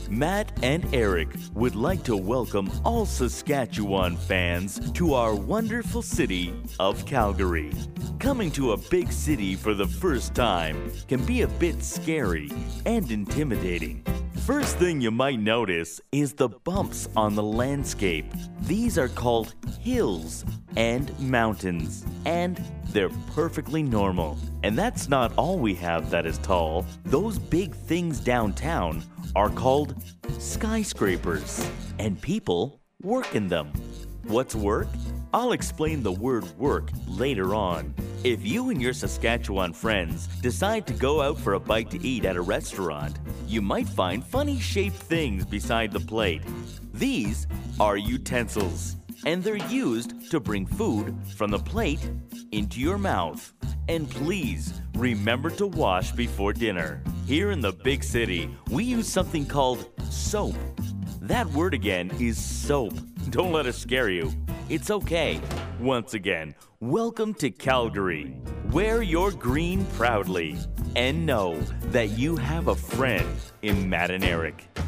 Matt and Eric would like to welcome all Saskatchewan fans to our wonderful city of Calgary. Coming to a big city for the first time can be a bit scary and intimidating. First thing you might notice is the bumps on the landscape. These are called hills and mountains, and they're perfectly normal. And that's not all we have that is tall. Those big things downtown are called skyscrapers, and people work in them. What's work? I'll explain the word work later on. If you and your Saskatchewan friends decide to go out for a bite to eat at a restaurant, you might find funny shaped things beside the plate. These are utensils, and they're used to bring food from the plate into your mouth. And please, remember to wash before dinner. Here in the big city, we use something called soap. That word again is soap. Don't let it scare you. It's okay. Once again, welcome to Calgary. Wear your green proudly and know that you have a friend in Matt and Eric.